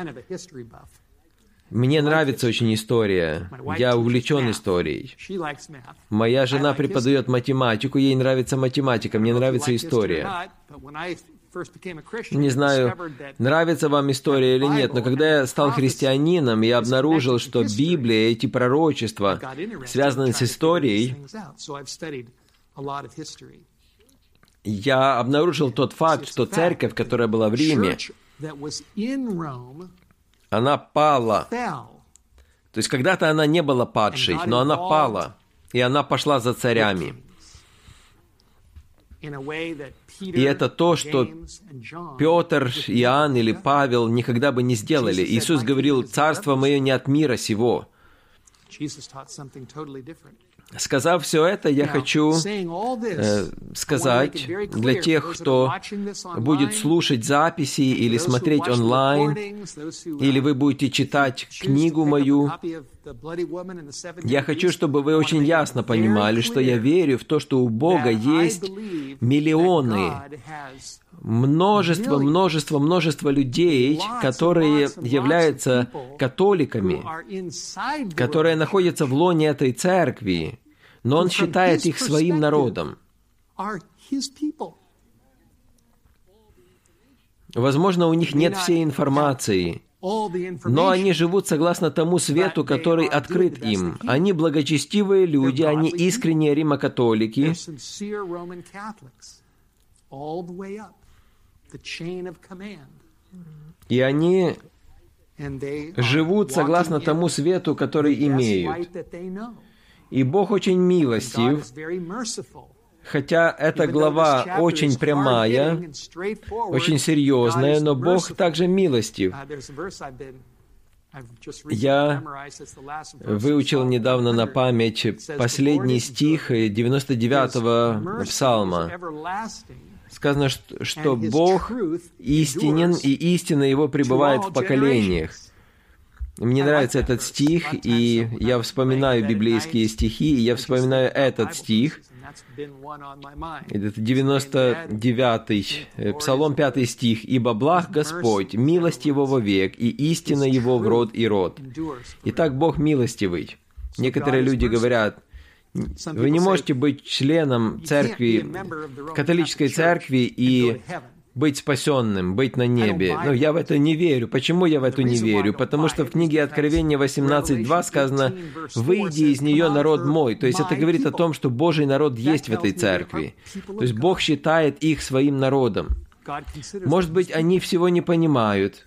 Мне нравится очень история. Я увлечен историей. Моя жена преподает математику, ей нравится математика, мне нравится история. Не знаю, нравится вам история или нет, но когда я стал христианином, я обнаружил, что Библия, эти пророчества, связаны с историей. Я обнаружил тот факт, что церковь, которая была в Риме, она пала. То есть когда-то она не была падшей, но она пала, и она пошла за царями. И это то, что Петр, Иоанн или Павел никогда бы не сделали. Иисус говорил: «Царство мое не от мира сего». Сказав все это, я хочу сказать для тех, кто будет слушать записи или смотреть онлайн, или вы будете читать книгу мою, Я хочу, чтобы вы очень ясно понимали, что я верю в то, что у Бога есть миллионы, множество людей, которые являются католиками, которые находятся в лоне этой церкви, но Он считает их своим народом. Возможно, у них нет всей информации, но они живут согласно тому свету, который открыт им. Они благочестивые люди, они искренние римокатолики. И они живут согласно тому свету, который имеют. И Бог очень милостив, хотя эта глава очень прямая, очень серьезная, но Бог также милостив. Я выучил недавно на память последний стих 99-го Псалма. Сказано, что Бог истинен, и истина Его пребывает в поколениях. Мне нравится этот стих, и я вспоминаю библейские стихи, и я вспоминаю этот стих. Это 99-й, Псалом 5 стих. «Ибо благ Господь, милость Его вовек, и истина Его в род и род». Итак, Бог милостивый. Некоторые люди говорят, вы не можете быть членом церкви, католической церкви и быть спасенным, быть на небе. Но я в это не верю. Почему я в это не верю? Потому что в книге Откровения 18:2 сказано «Выйди из нее, народ мой». То есть это говорит о том, что Божий народ есть в этой церкви. То есть Бог считает их своим народом. Может быть, они всего не понимают.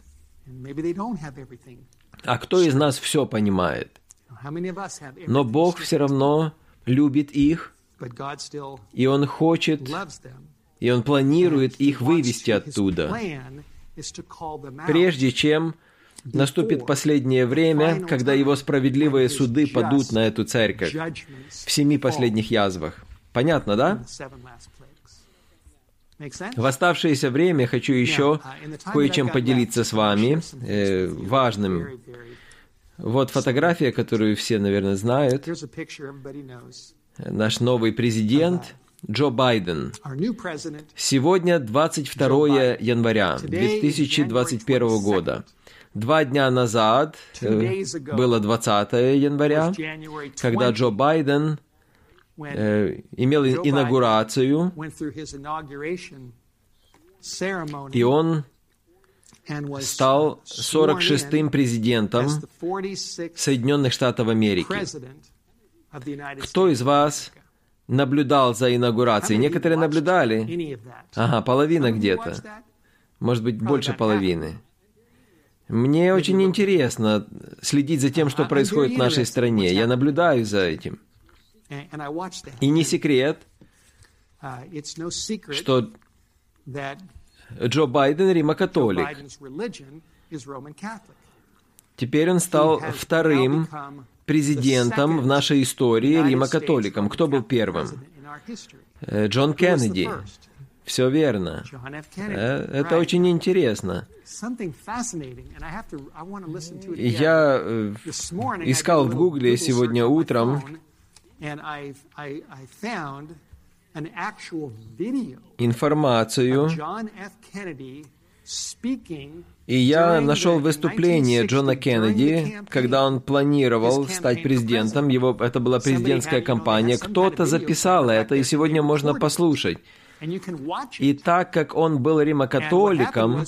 А кто из нас все понимает? Но Бог все равно любит их, и Он хочет, и Он планирует их вывести оттуда, прежде чем наступит последнее время, когда Его справедливые суды падут на эту церковь в 7 последних язвах. Понятно, да? В оставшееся время хочу еще кое-чем поделиться с вами, важным. Вот фотография, которую все, наверное, знают. Наш новый президент Джо Байден. Сегодня 22 января 2021 года. 2 дня назад было 20 января, когда Джо Байден имел инаугурацию, и он стал 46-м президентом Соединенных Штатов Америки. Кто из вас наблюдал за инаугурацией? Некоторые наблюдали. Ага, половина где-то. Может быть, больше половины. Мне очень интересно следить за тем, что происходит в нашей стране. Я наблюдаю за этим. И не секрет, что Джо Байден римокатолик. Теперь он стал вторым президентом в нашей истории римокатоликом. Кто был первым? Джон Кеннеди. Все верно. Это очень интересно. Я искал в Гугле сегодня утром информацию, и я нашел выступление Джона Кеннеди, когда он планировал стать президентом. Это была президентская кампания. Кто-то записал это, и сегодня можно послушать. И так как он был римокатоликом,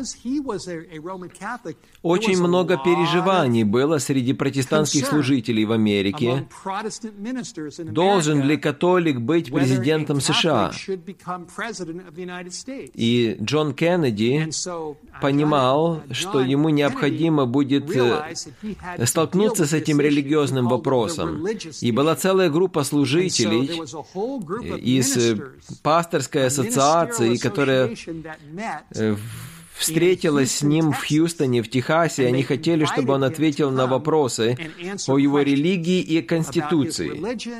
очень много переживаний было среди протестантских служителей в Америке. Должен ли католик быть президентом США? И Джон Кеннеди понимал, что ему необходимо будет столкнуться с этим религиозным вопросом. И была целая группа служителей из пасторской ассоциации, которая встретилась с ним в Хьюстоне, в Техасе, и они хотели, чтобы он ответил на вопросы о его религии и Конституции.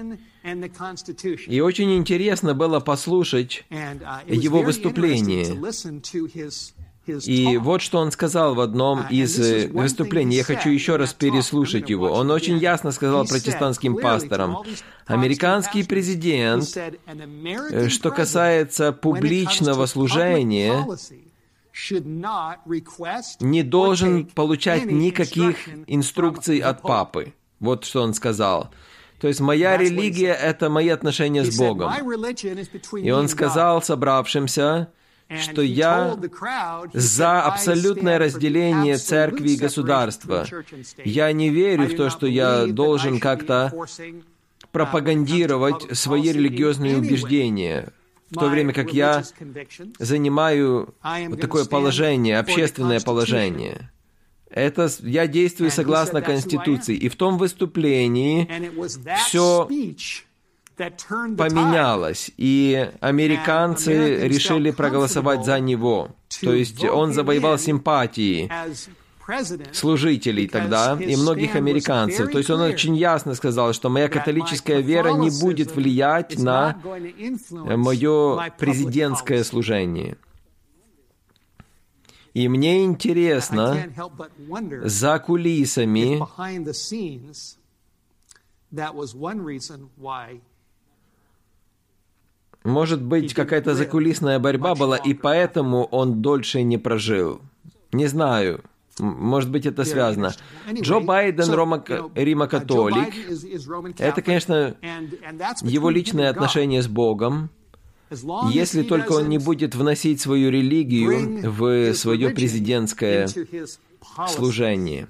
И очень интересно было послушать его выступление. И вот что он сказал в одном из выступлений. Я хочу еще раз переслушать его. Он очень ясно сказал протестантским пасторам: американский президент, что касается публичного служения, не должен получать никаких инструкций от папы. Вот что он сказал. То есть моя религия — это мои отношения с Богом. И он сказал собравшимся, что я за абсолютное разделение церкви и государства. Я не верю в то, что я должен как-то пропагандировать свои религиозные убеждения, в то время как я занимаю вот такое положение, общественное положение. Это я действую согласно Конституции. И в том выступлении все поменялось, и американцы решили проголосовать за него. То есть он завоевал симпатии служителей тогда и многих американцев. То есть он очень ясно сказал, что моя католическая вера не будет влиять на мое президентское служение. И мне интересно, за кулисами, может быть, какая-то закулисная борьба была, и поэтому он дольше не прожил. Не знаю. Может быть, это связано. Джо Байден римокатолик. Это, конечно, его личное отношение с Богом. Если только он не будет вносить свою религию в свое президентское служение.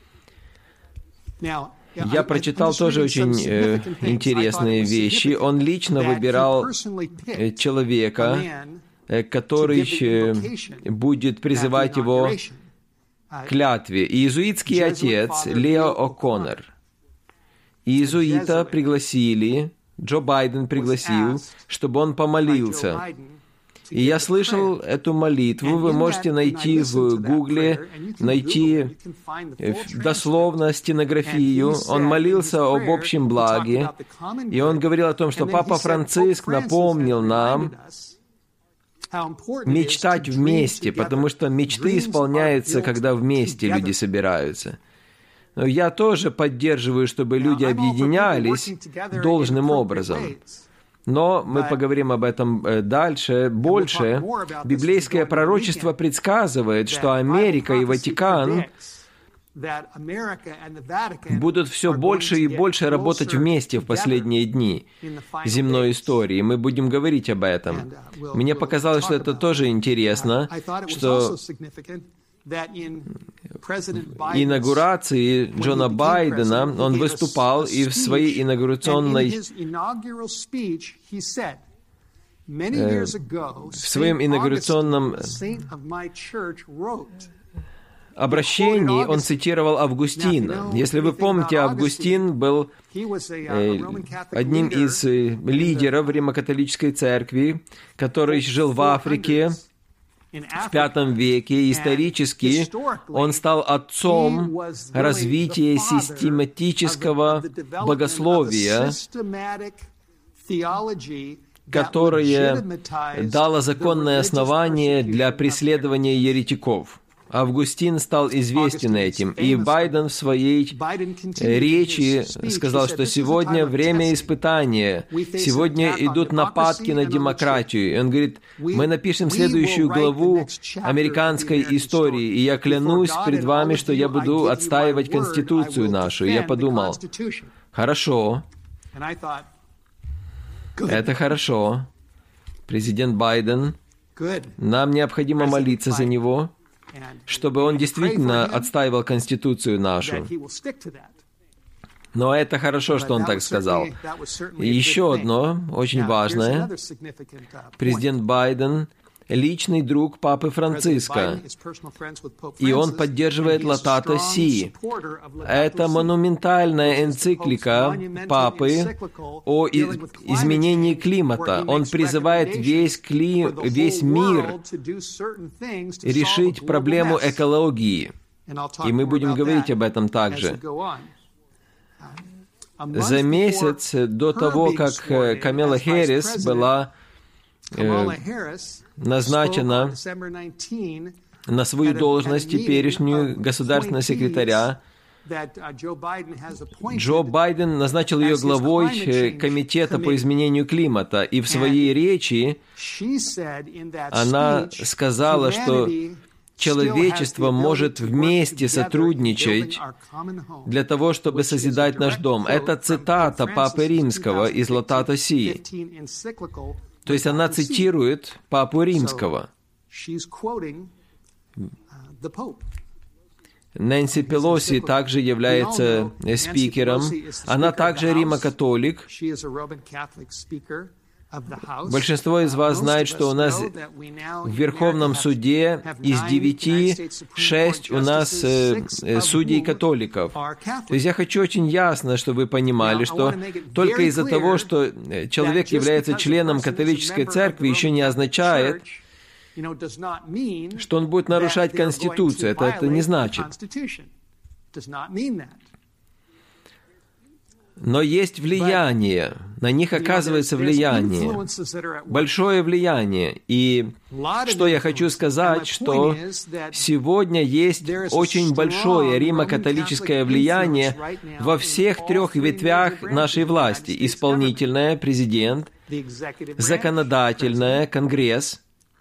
Я прочитал тоже очень интересные вещи. Он лично выбирал человека, который будет призывать его к клятве. Иезуитский отец Лео О'Коннор. Иезуита пригласили, Джо Байден пригласил, чтобы он помолился. И я слышал эту молитву, вы можете найти в Гугле, найти дословно стенографию. Он молился об общем благе, и он говорил о том, что Папа Франциск напомнил нам мечтать вместе, потому что мечты исполняются, когда вместе люди собираются. Но я тоже поддерживаю, чтобы люди объединялись должным образом. Но мы поговорим об этом дальше, больше. Библейское пророчество предсказывает, что Америка и Ватикан будут все больше и больше работать вместе в последние дни земной истории. Мы будем говорить об этом. Мне показалось, что это тоже интересно, что инаугурации Джона Байдена он выступал, и в своей инаугурационной в своем инаугурационном обращении он цитировал Августина. Если вы помните, Августин был одним из лидеров Римо-католической церкви, который жил в Африке в V веке. Исторически он стал отцом развития систематического богословия, которое дало законное основание для преследования еретиков. Августин стал известен этим, и Байден в своей речи сказал, что сегодня время испытания, сегодня идут нападки на демократию. И он говорит, мы напишем следующую главу американской истории, и я клянусь перед вами, что я буду отстаивать Конституцию нашу. И я подумал, хорошо, это хорошо, президент Байден, нам необходимо молиться за него, чтобы он действительно отстаивал Конституцию нашу. Но это хорошо, что он так сказал. И еще одно, очень важное. Президент Байден — личный друг Папы Франциска, и он поддерживает Латата Си. Это монументальная энциклика Папы о изменении климата. Он призывает весь мир решить проблему экологии. И мы будем говорить об этом также. За месяц до того, как Камала Хэррис была назначена на свою должность теперешнюю государственного секретаря. Джо Байден назначил ее главой Комитета по изменению климата, и в своей речи она сказала, что человечество может вместе сотрудничать для того, чтобы созидать наш дом. Это цитата Папы Римского из Laudato Si. То есть она цитирует Папу Римского. Нэнси Пелоси также является спикером. Она также римокатолик. Большинство из вас знает, что у нас в Верховном суде из 9, 6 у нас судей-католиков. То есть я хочу очень ясно, чтобы вы понимали, что только из-за того, что человек является членом католической церкви, еще не означает, что он будет нарушать Конституцию. Это не значит. Но есть влияние, на них оказывается влияние, большое влияние. И что я хочу сказать, что сегодня есть очень большое римо-католическое влияние во всех 3 ветвях нашей власти. Исполнительная, президент, законодательная, Конгресс,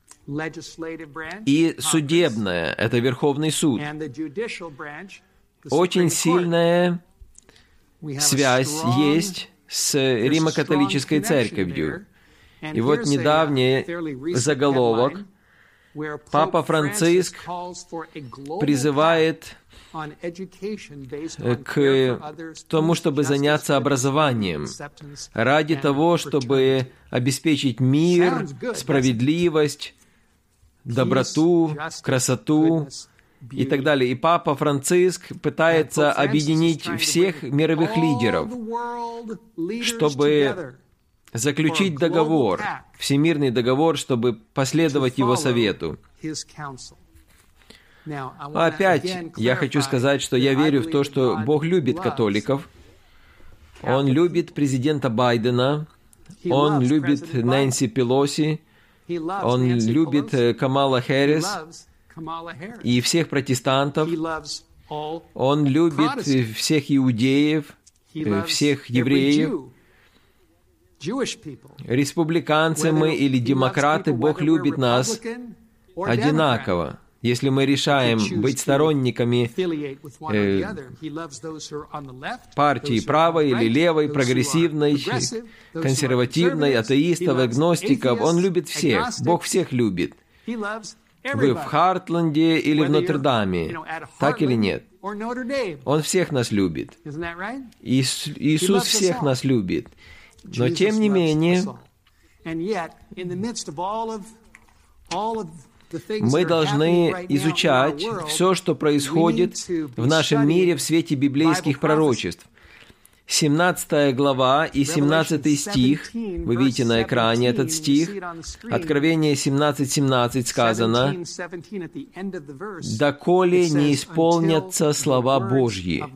и судебная, это Верховный суд. Очень сильная связь есть с Римо-католической церковью. И вот недавний заголовок. Папа Франциск призывает к тому, чтобы заняться образованием, ради того, чтобы обеспечить мир, справедливость, доброту, красоту и так далее. И Папа Франциск пытается объединить всех мировых лидеров, чтобы заключить договор, всемирный договор, чтобы последовать его совету. Опять я хочу сказать, что я верю в то, что Бог любит католиков. Он любит президента Байдена, Он любит Нэнси Пелоси, Он любит Камала Хэррис и всех протестантов. Он любит всех иудеев, всех евреев. Республиканцы мы или демократы, Бог любит нас одинаково. Если мы решаем быть сторонниками партии правой или левой, прогрессивной, консервативной, атеистов, агностиков, Он любит всех. Бог всех любит. Вы в Хартленде или в Нотр-Даме, так или нет? Он всех нас любит. Иисус всех нас любит. Но тем не менее, мы должны изучать все, что происходит в нашем мире в свете библейских пророчеств. 17 глава и 17 стих, вы видите на экране этот стих, Откровение 17:17 сказано: «Доколе не исполнятся слова Божьи».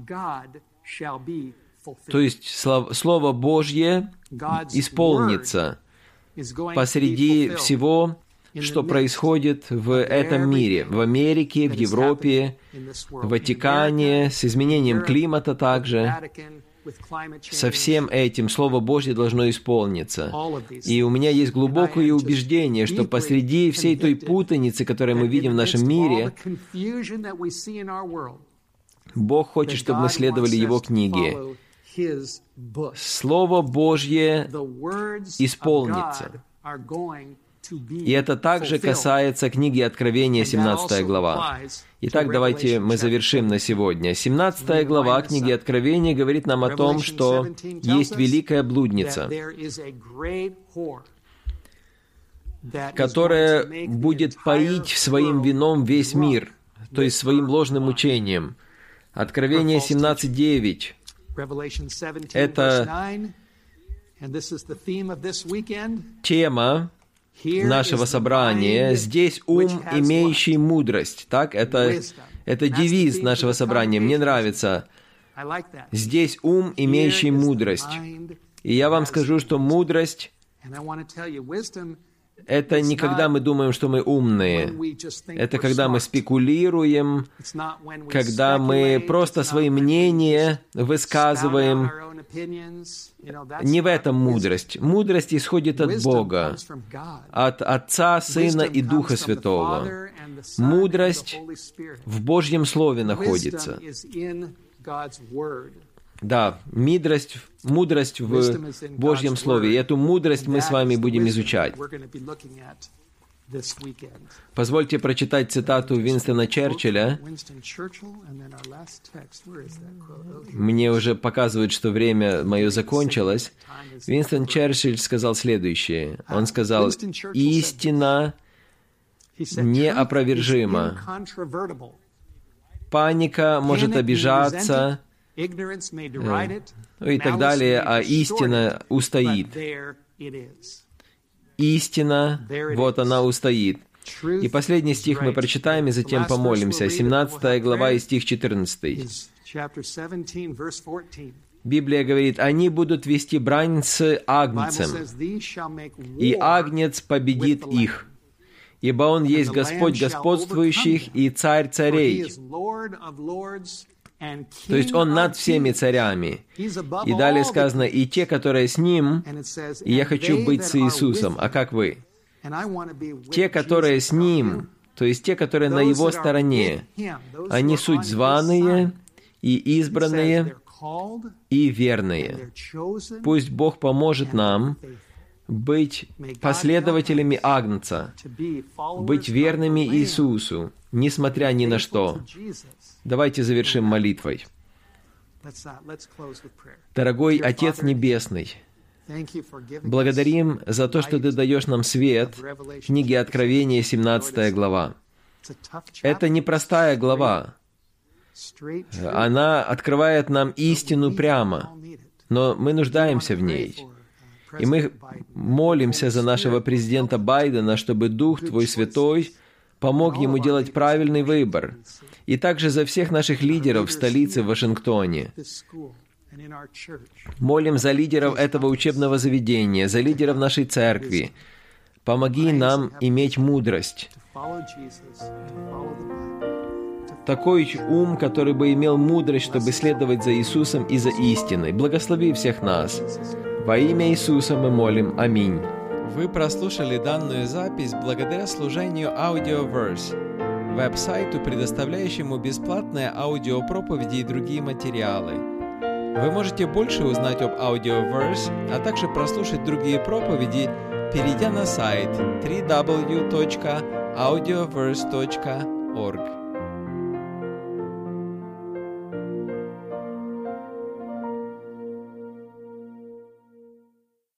То есть Слово Божье исполнится посреди всего, что происходит в этом мире, в Америке, в Европе, в Ватикане, с изменением климата также. Со всем этим Слово Божье должно исполниться. И у меня есть глубокое убеждение, что посреди всей той путаницы, которую мы видим в нашем мире, Бог хочет, чтобы мы следовали Его книге. Слово Божье исполнится. И это также касается книги Откровения, 17 глава. Итак, давайте мы завершим на сегодня. 17 глава книги Откровения говорит нам о том, что есть великая блудница, которая будет поить своим вином весь мир, то есть своим ложным учением. Откровение 17:9. Это тема нашего собрания. Здесь ум, имеющий мудрость. Так, это девиз нашего собрания. Мне нравится. Здесь ум, имеющий мудрость. И я вам скажу, что мудрость Это не когда мы думаем, что мы умные. Это когда мы спекулируем, когда мы просто свои мнения высказываем. Не в этом мудрость. Мудрость исходит от Бога, от Отца, Сына и Духа Святого. Мудрость в Божьем Слове находится. Да, мудрость в Божьем Слове. И эту мудрость мы с вами будем изучать. Позвольте прочитать цитату Уинстона Черчилля. Мне уже показывают, что время мое закончилось. Уинстон Черчилль сказал следующее. Он сказал: «Истина неопровержима. Паника может обижаться, и так далее, а истина устоит. Истина, вот она устоит». И последний стих мы прочитаем, и затем помолимся. 17 глава и стих 14. Библия говорит: «Они будут вести брань с агнцем, и агнец победит их, ибо он есть Господь господствующих и Царь царей». То есть Он над всеми царями. И далее сказано: «И те, которые с Ним», и я хочу быть с Иисусом. А как вы? Те, которые с Ним, то есть те, которые на Его стороне, они суть званые и избранные и верные. Пусть Бог поможет нам быть последователями Агнца, быть верными Иисусу, несмотря ни на что. Давайте завершим молитвой. Дорогой Отец Небесный, благодарим за то, что Ты даешь нам свет в книге Откровения, 17 глава. Это непростая глава. Она открывает нам истину прямо, но мы нуждаемся в ней. И мы молимся за нашего президента Байдена, чтобы Дух Твой Святой помог ему делать правильный выбор. И также за всех наших лидеров в столице Вашингтоне. Молим за лидеров этого учебного заведения, за лидеров нашей церкви. Помоги нам иметь мудрость. Такой ум, который бы имел мудрость, чтобы следовать за Иисусом и за истиной. Благослови всех нас. Во имя Иисуса мы молим. Аминь. Вы прослушали данную запись благодаря служению Audioverse, веб-сайту, предоставляющему бесплатные аудиопроповеди и другие материалы. Вы можете больше узнать об Audioverse, а также прослушать другие проповеди, перейдя на сайт www.audioverse.org.